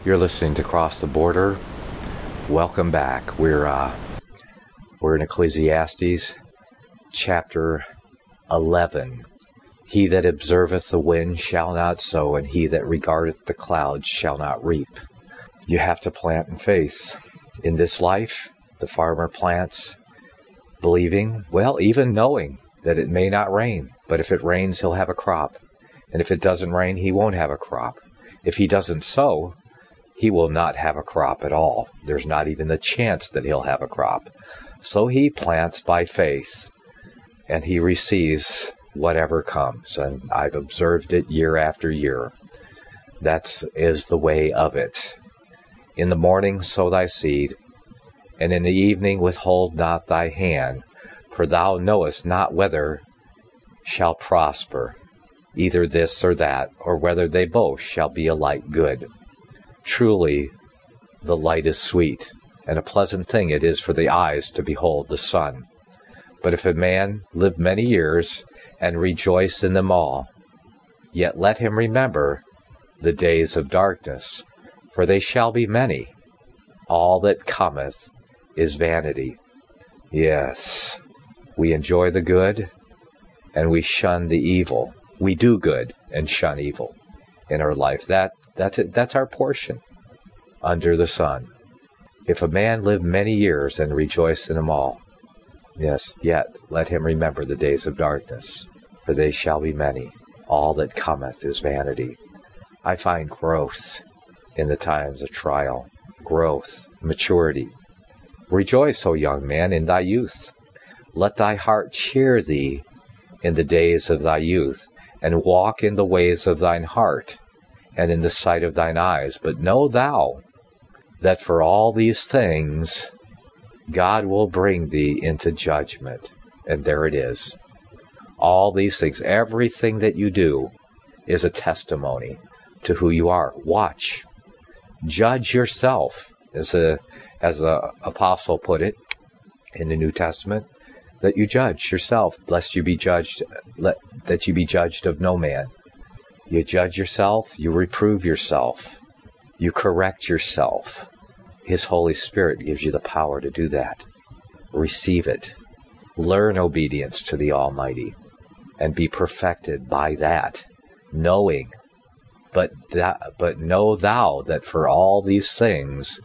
You're listening to Cross the Border. Welcome back. We're in Ecclesiastes chapter 11. He that observeth the wind shall not sow, and he that regardeth the clouds shall not reap. You have to plant in faith. In this life, the farmer plants believing, even knowing that it may not rain. But if it rains, he'll have a crop. And if it doesn't rain, he won't have a crop. If he doesn't sow, he will not have a crop at all. There's not even the chance that he'll have a crop. So he plants by faith, and he receives whatever comes. And I've observed it year after year. That is the way of it. In the morning sow thy seed, and in the evening withhold not thy hand, for thou knowest not whether shall prosper, either this or that, or whether they both shall be alike good. Truly, the light is sweet, and a pleasant thing it is for the eyes to behold the sun. But if a man live many years, and rejoice in them all, yet let him remember the days of darkness, for they shall be many. All that cometh is vanity. Yes, we enjoy the good, and we shun the evil. We do good and shun evil in our life. That's our portion under the sun. If a man live many years and rejoice in them all, yes, yet let him remember the days of darkness, for they shall be many. All that cometh is vanity. I find growth in the times of trial, growth, maturity. Rejoice, O young man, in thy youth. Let thy heart cheer thee in the days of thy youth, and walk in the ways of thine heart, and in the sight of thine eyes. But know thou that for all these things God will bring thee into judgment. And there it is. All these things, everything that you do is a testimony to who you are. Watch. Judge yourself, as the apostle put it in the New Testament, that you judge yourself, lest you be judged, that you be judged of no man. You judge yourself, you reprove yourself, you correct yourself. His Holy Spirit gives you the power to do that. Receive it. Learn obedience to the Almighty, and be perfected by that, knowing. But know thou that for all these things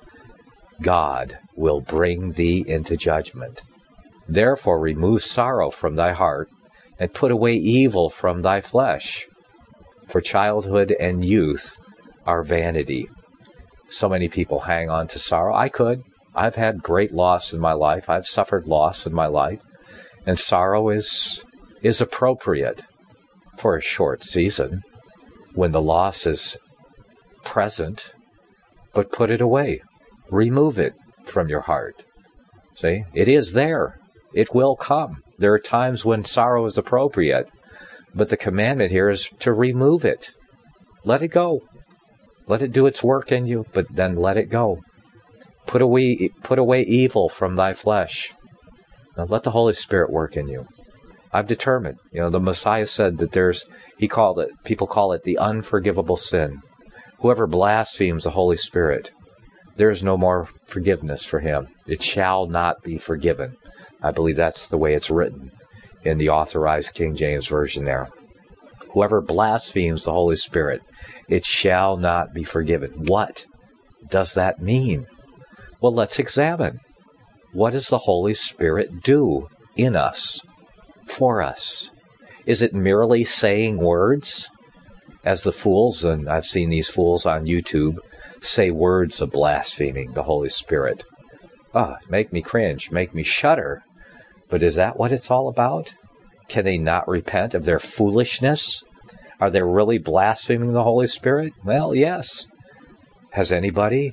God will bring thee into judgment. Therefore remove sorrow from thy heart, and put away evil from thy flesh. For childhood and youth are vanity. So many people hang on to sorrow. I've had great loss in my life. I've suffered loss in my life. And sorrow is appropriate for a short season when the loss is present. But put it away. Remove it from your heart. See? It is there. It will come. There are times when sorrow is appropriate, but the commandment here is to remove it. Let it go. Let it do its work in you, but then let it go. Put away evil from thy flesh. Now let the Holy Spirit work in you. I've determined. The Messiah said that people call it the unforgivable sin. Whoever blasphemes the Holy Spirit, there is no more forgiveness for him. It shall not be forgiven. I believe that's the way it's written in the Authorized King James Version there. Whoever blasphemes the Holy Spirit, it shall not be forgiven. What does that mean? Well, let's examine. What does the Holy Spirit do in us, for us? Is it merely saying words? As the fools, and I've seen these fools on YouTube, say words of blaspheming the Holy Spirit. Make me cringe, make me shudder. But is that what it's all about? Can they not repent of their foolishness? Are they really blaspheming the Holy Spirit? Well, yes. Has anybody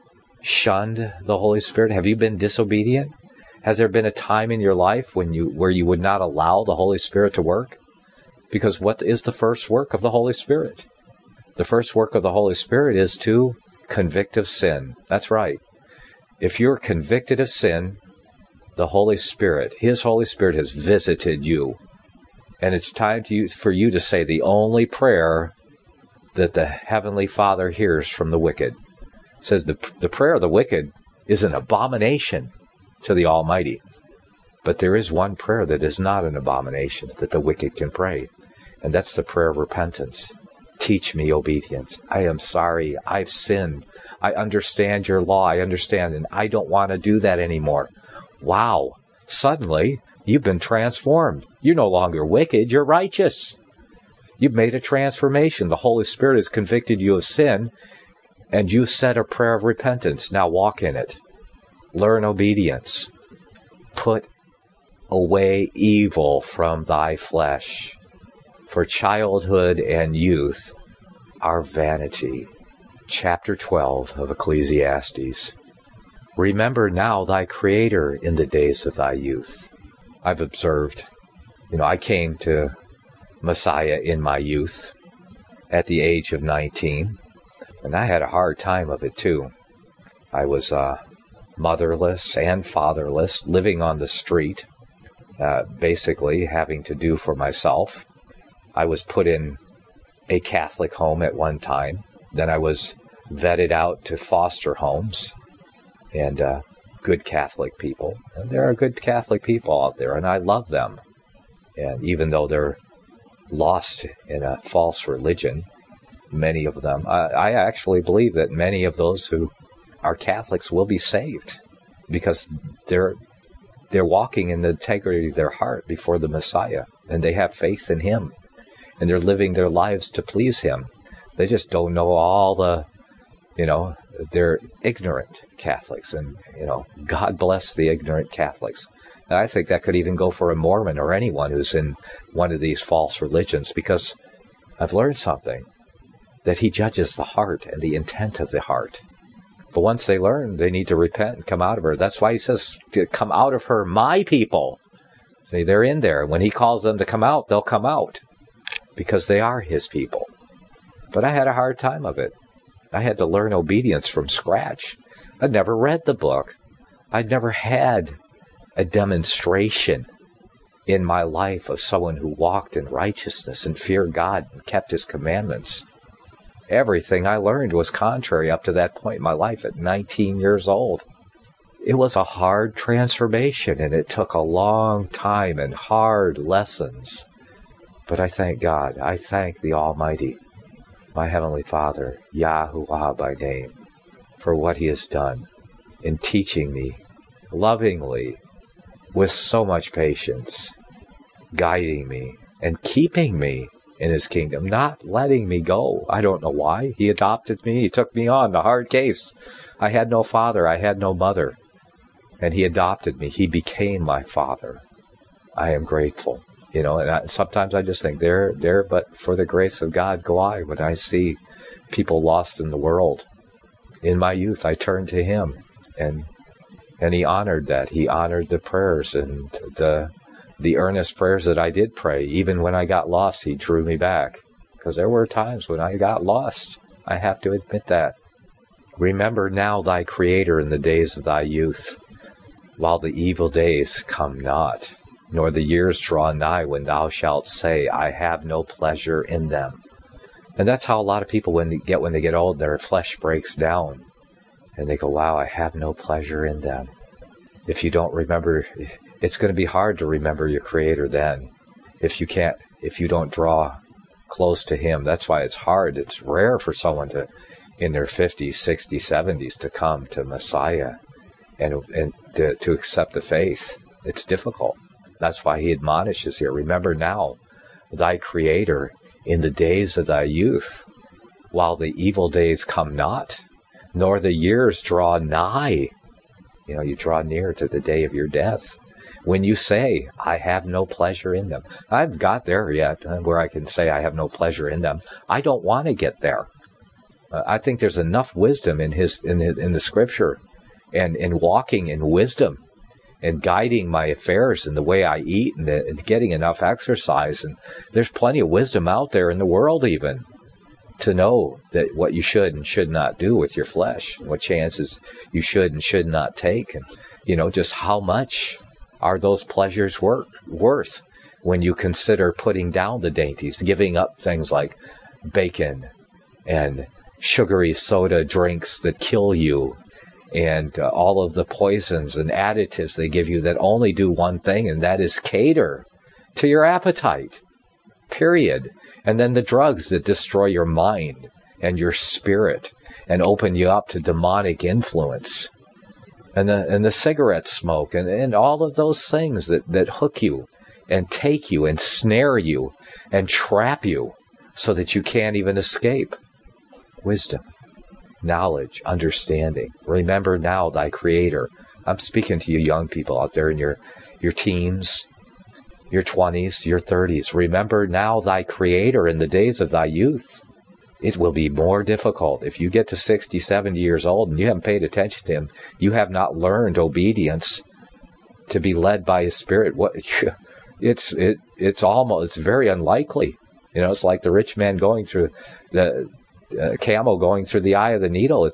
shunned the Holy Spirit? Have you been disobedient? Has there been a time in your life where you would not allow the Holy Spirit to work? Because what is the first work of the Holy Spirit? The first work of the Holy Spirit is to convict of sin. That's right. If you're convicted of sin, the Holy Spirit, His Holy Spirit has visited you. And it's time for you to say the only prayer that the Heavenly Father hears from the wicked. It says the prayer of the wicked is an abomination to the Almighty. But there is one prayer that is not an abomination that the wicked can pray, and that's the prayer of repentance. Teach me obedience. I am sorry. I've sinned. I understand your law. I understand, and I don't want to do that anymore. Wow. Suddenly, you've been transformed. You're no longer wicked. You're righteous. You've made a transformation. The Holy Spirit has convicted you of sin, and you said a prayer of repentance. Now walk in it. Learn obedience. Put away evil from thy flesh. For childhood and youth are vanity. Chapter 12 of Ecclesiastes. Remember now thy Creator in the days of thy youth. I've observed, I came to Messiah in my youth at the age of 19, and I had a hard time of it too. I was motherless and fatherless, living on the street, basically having to do for myself. I was put in a Catholic home at one time. Then I was vetted out to foster homes and good Catholic people. And there are good Catholic people out there, and I love them. And even though they're lost in a false religion, many of them, I actually believe that many of those who are Catholics will be saved because they're walking in the integrity of their heart before the Messiah, and they have faith in Him. And they're living their lives to please Him. They just don't know all the, they're ignorant Catholics. And, God bless the ignorant Catholics. And I think that could even go for a Mormon or anyone who's in one of these false religions, because I've learned something, that He judges the heart and the intent of the heart. But once they learn, they need to repent and come out of her. That's why He says to come out of her, my people. See, they're in there. When He calls them to come out, they'll come out, because they are His people. But I had a hard time of it. I had to learn obedience from scratch. I'd never read the book. I'd never had a demonstration in my life of someone who walked in righteousness and feared God and kept His commandments. Everything I learned was contrary up to that point in my life at 19 years old. It was a hard transformation, and it took a long time and hard lessons. But I thank God. I thank the Almighty, my Heavenly Father, Yahuwah by name, for what He has done in teaching me lovingly, with so much patience, guiding me and keeping me in His kingdom, not letting me go. I don't know why. He adopted me. He took me on, the hard case. I had no father. I had no mother. And He adopted me. He became my father. I am grateful. And sometimes I just think, there, but for the grace of God go I. When I see people lost in the world, in my youth, I turned to Him, and He honored that. He honored the prayers and the earnest prayers that I did pray. Even when I got lost, He drew me back, because there were times when I got lost. I have to admit that. Remember now thy Creator in the days of thy youth, while the evil days come not, nor the years draw nigh when thou shalt say, I have no pleasure in them. And that's how a lot of people, when they get old, their flesh breaks down. And they go, wow, I have no pleasure in them. If you don't remember, it's going to be hard to remember your Creator then. If you don't draw close to Him. That's why it's hard. It's rare for someone in their 50s, 60s, 70s to come to Messiah and to accept the faith. It's difficult. That's why He admonishes here. Remember now thy Creator in the days of thy youth, while the evil days come not, nor the years draw nigh. You draw near to the day of your death. When you say, I have no pleasure in them. I've got there yet where I can say I have no pleasure in them. I don't want to get there. I think there's enough wisdom in the Scripture and in walking in wisdom and guiding my affairs and the way I eat and getting enough exercise. And there's plenty of wisdom out there in the world even to know that what you should and should not do with your flesh, and what chances you should and should not take. And, just how much are those pleasures worth when you consider putting down the dainties, giving up things like bacon and sugary soda drinks that kill you, and all of the poisons and additives they give you that only do one thing, and that is cater to your appetite, period. And then the drugs that destroy your mind and your spirit and open you up to demonic influence, and the cigarette smoke, and all of those things that hook you and take you and snare you and trap you so that you can't even escape. Wisdom, knowledge, understanding. Remember now thy Creator. I'm speaking to you young people out there in your teens, your 20s, your 30s. Remember now thy Creator in the days of thy youth. It will be more difficult. If you get to 60, 70 years old and you haven't paid attention to Him, you have not learned obedience to be led by His Spirit. It's very unlikely. It's like the rich man going through the camel going through the eye of the needle.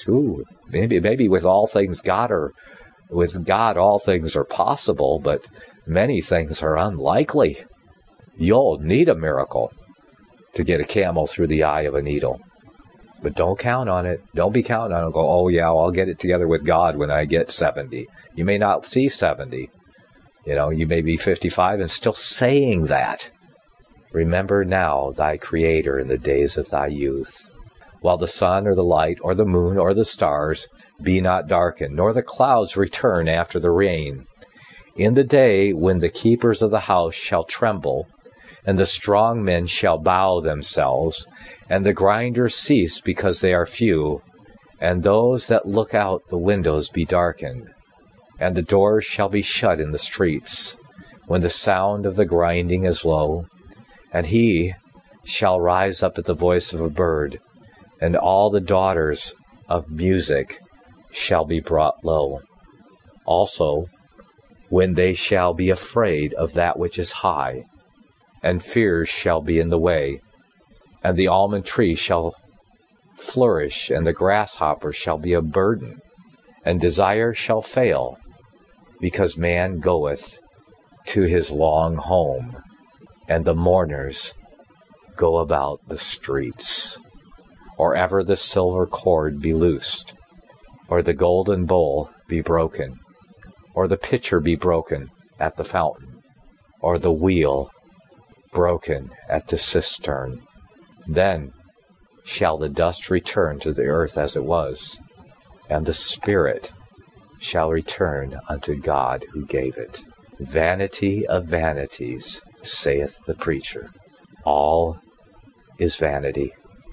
Maybe with all things God, or with God all things are possible, but many things are unlikely. You'll need a miracle to get a camel through the eye of a needle. But don't count on it. Don't be counting on it. Go, oh yeah, I'll get it together with God when I get 70. You may not see 70. You may be 55 and still saying that. Remember now thy Creator in the days of thy youth, while the sun or the light or the moon or the stars be not darkened, nor the clouds return after the rain. In the day when the keepers of the house shall tremble, and the strong men shall bow themselves, and the grinders cease because they are few, and those that look out the windows be darkened, and the doors shall be shut in the streets, when the sound of the grinding is low, and he shall rise up at the voice of a bird, and all the daughters of music shall be brought low. Also, when they shall be afraid of that which is high, and fears shall be in the way, and the almond tree shall flourish, and the grasshopper shall be a burden, and desire shall fail, because man goeth to his long home, and the mourners go about the streets. Or ever the silver cord be loosed, or the golden bowl be broken, or the pitcher be broken at the fountain, or the wheel broken at the cistern. Then shall the dust return to the earth as it was, and the spirit shall return unto God who gave it. Vanity of vanities, saith the preacher. All is vanity.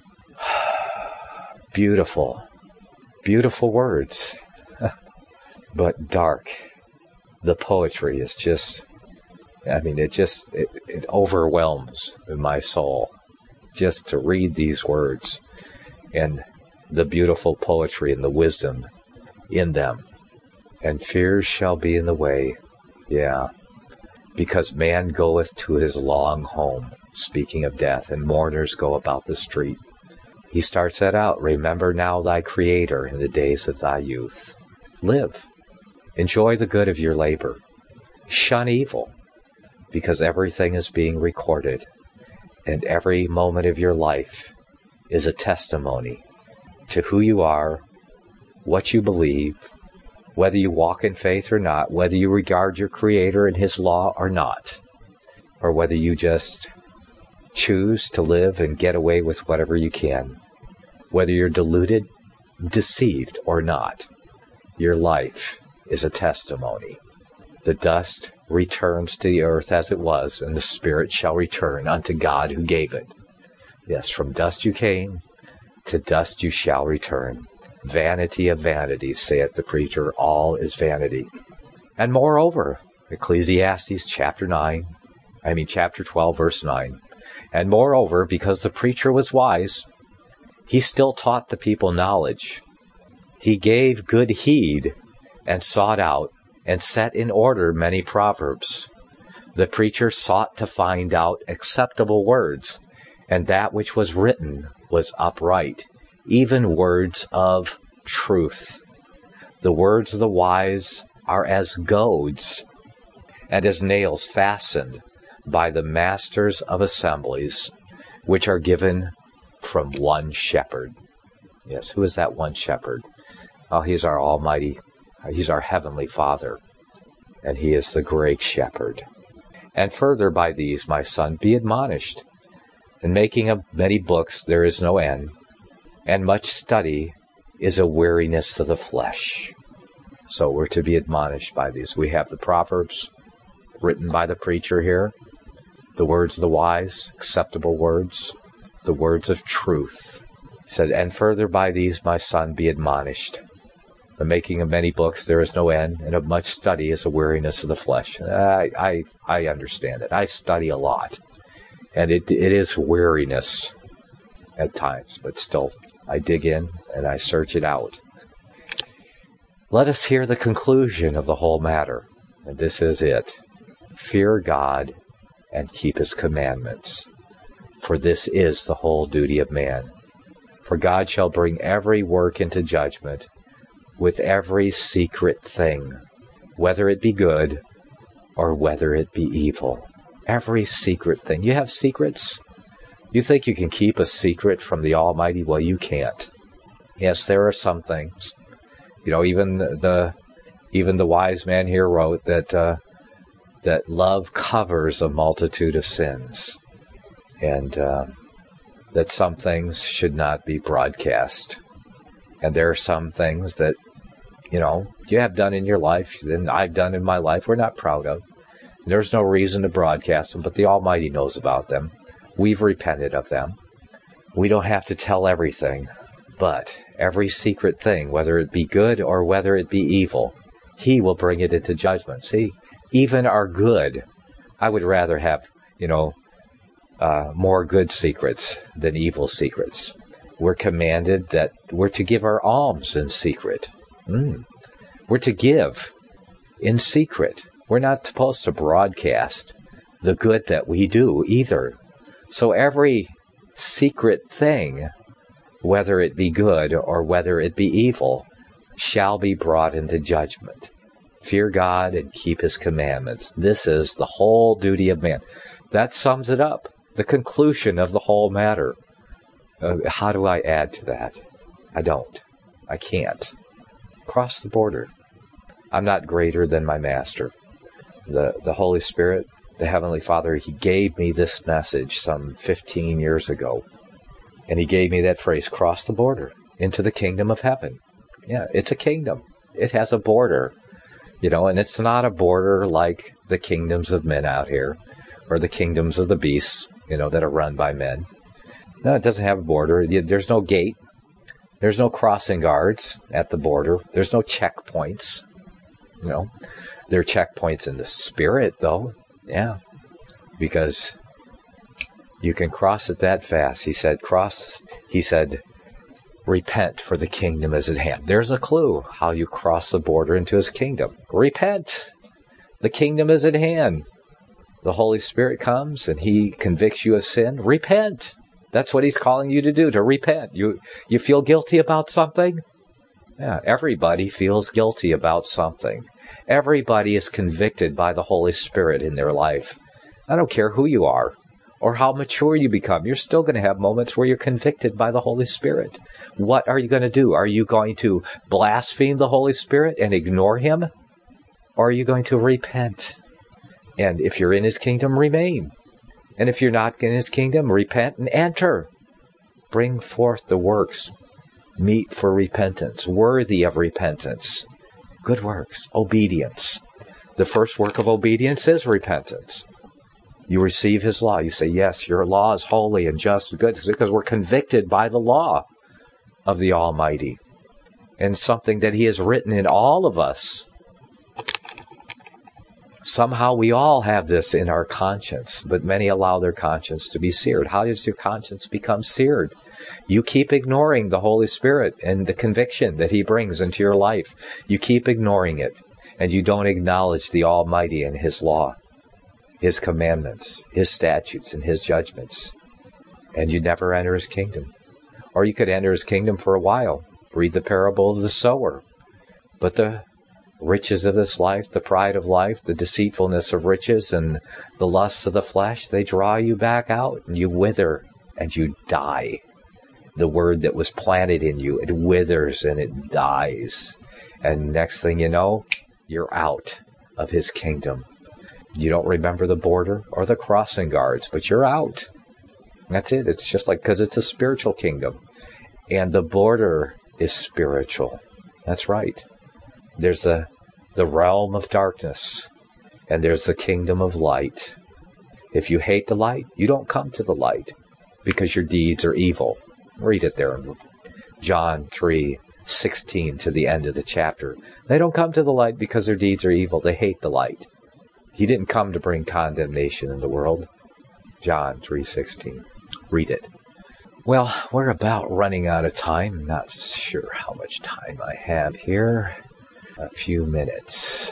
Beautiful, beautiful words, but dark. The poetry is just, it overwhelms my soul just to read these words and the beautiful poetry and the wisdom in them. And fears shall be in the way, yeah, because man goeth to his long home, speaking of death, and mourners go about the street. He starts that out. Remember now thy Creator in the days of thy youth. Live. Enjoy the good of your labor. Shun evil, because everything is being recorded, and every moment of your life is a testimony to who you are, what you believe, whether you walk in faith or not, whether you regard your Creator and His law or not, or whether you just choose to live and get away with whatever you can. Whether you're deluded, deceived, or not, your life is a testimony. The dust returns to the earth as it was, and the spirit shall return unto God who gave it. Yes, from dust you came, to dust you shall return. Vanity of vanities, saith the preacher, all is vanity. And moreover, Ecclesiastes chapter 12, verse 9. And moreover, because the preacher was wise, he still taught the people knowledge. He gave good heed and sought out and set in order many proverbs. The preacher sought to find out acceptable words, and that which was written was upright, even words of truth. The words of the wise are as goads, and as nails fastened by the masters of assemblies, which are given from one shepherd. Yes, who is that one shepherd? Oh, he's our Almighty. He's our Heavenly Father. And he is the great shepherd. And further by these, my son, be admonished. In making of many books there is no end, and much study is a weariness of the flesh. So we're to be admonished by these. We have the Proverbs written by the preacher here, the words of the wise, acceptable words, the words of truth. He said, and further by these, my son, be admonished. The making of many books there is no end, and of much study is a weariness of the flesh. I understand it. I study a lot, and it is weariness at times, but still I dig in and I search it out. Let us hear the conclusion of the whole matter, and this is it. Fear God and keep his commandments, for this is the whole duty of man. For God shall bring every work into judgment, with every secret thing, whether it be good or whether it be evil. Every secret thing. You have secrets? You think you can keep a secret from the Almighty? Well, you can't. Yes, there are some things. You know, even the wise man here wrote that that love covers a multitude of sins, and that some things should not be broadcast. And there are some things that, you know, you have done in your life, and I've done in my life, we're not proud of. There's no reason to broadcast them, but the Almighty knows about them. We've repented of them. We don't have to tell everything, but every secret thing, whether it be good or whether it be evil, he will bring it into judgment. See, even our good, I would rather have, more good secrets than evil secrets. We're commanded that we're to give our alms in secret. We're to give in secret. We're not supposed to broadcast the good that we do either. So every secret thing, whether it be good or whether it be evil, shall be brought into judgment. Fear God and keep his commandments. This is the whole duty of man. That sums it up. The conclusion of the whole matter. How do I add to that? I don't. I can't. Cross the border. I'm not greater than my master. The Holy Spirit, the Heavenly Father, he gave me this message some 15 years ago. And he gave me that phrase, cross the border into the kingdom of heaven. Yeah, it's a kingdom. It has a border, and it's not a border like the kingdoms of men out here or the kingdoms of the beasts, that are run by men. No, it doesn't have a border. There's no gate. There's no crossing guards at the border. There's no checkpoints. There are checkpoints in the spirit, though. Yeah, because you can cross it that fast. He said, repent, for the kingdom is at hand. There's a clue how you cross the border into his kingdom. Repent. The kingdom is at hand. The Holy Spirit comes and he convicts you of sin. Repent. That's what he's calling you to do, to repent. You feel guilty about something? Yeah, everybody feels guilty about something. Everybody is convicted by the Holy Spirit in their life. I don't care who you are or how mature you become. You're still going to have moments where you're convicted by the Holy Spirit. What are you going to do? Are you going to blaspheme the Holy Spirit and ignore him? Or are you going to repent? And if you're in his kingdom, remain. And if you're not in his kingdom, repent and enter. Bring forth the works meet for repentance, worthy of repentance. Good works, obedience. The first work of obedience is repentance. You receive his law. You say, yes, your law is holy and just and good, because we're convicted by the law of the Almighty. And something that he has written in all of us. Somehow we all have this in our conscience, but many allow their conscience to be seared. How does your conscience become seared? You keep ignoring the Holy Spirit and the conviction that he brings into your life. You keep ignoring it, and you don't acknowledge the Almighty and his law, his commandments, his statutes, and his judgments. And you never enter his kingdom. Or you could enter his kingdom for a while. Read the parable of the sower. But the riches of this life, the pride of life, the deceitfulness of riches, and the lusts of the flesh, they draw you back out, and you wither, and you die. the word that was planted in you. It withers and it dies. And next thing you know, you're out of his kingdom. You don't remember the border or the crossing guards, but you're out. That's it. It's just like, because it's a spiritual kingdom. And the border is spiritual. That's right. There's the realm of darkness, and there's the kingdom of light. If you hate the light, you don't come to the light because your deeds are evil. Read it there in John 3:16 to the end of the chapter. They don't come to the light because their deeds are evil. They hate the light. He didn't come to bring condemnation in the world. John 3:16. Read it. Well, we're about running out of time. Not sure how much time I have here. A few minutes.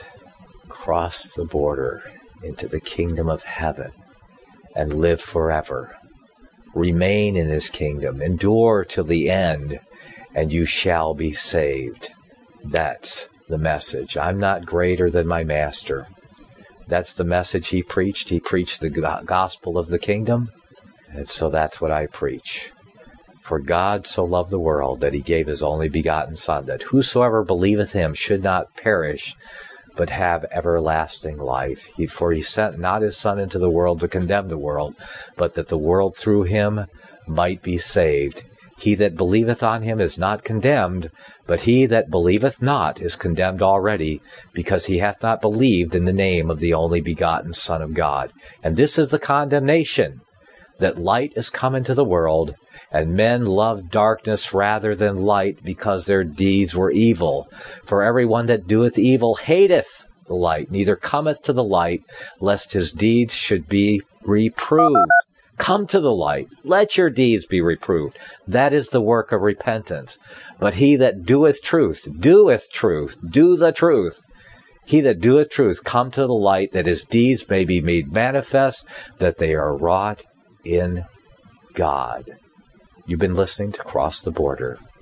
Cross the border into the kingdom of heaven and live forever. Remain in his kingdom. Endure till the end, and you shall be saved. That's the message. I'm not greater than my master. That's the message he preached. He preached the gospel of the kingdom. And so that's what I preach. For God so loved the world that he gave his only begotten Son, that whosoever believeth him should not perish, but have everlasting life. For he sent not his Son into the world to condemn the world, but that the world through him might be saved. He that believeth on him is not condemned, but he that believeth not is condemned already, because he hath not believed in the name of the only begotten Son of God. And this is the condemnation, that light is come into the world, and men loved darkness rather than light, because their deeds were evil. For every one that doeth evil hateth the light, neither cometh to the light, lest his deeds should be reproved. Come to the light. Let your deeds be reproved. That is the work of repentance. But he that doeth truth, do the truth. He that doeth truth, come to the light, that his deeds may be made manifest, that they are wrought in God. You've been listening to Cross the Border.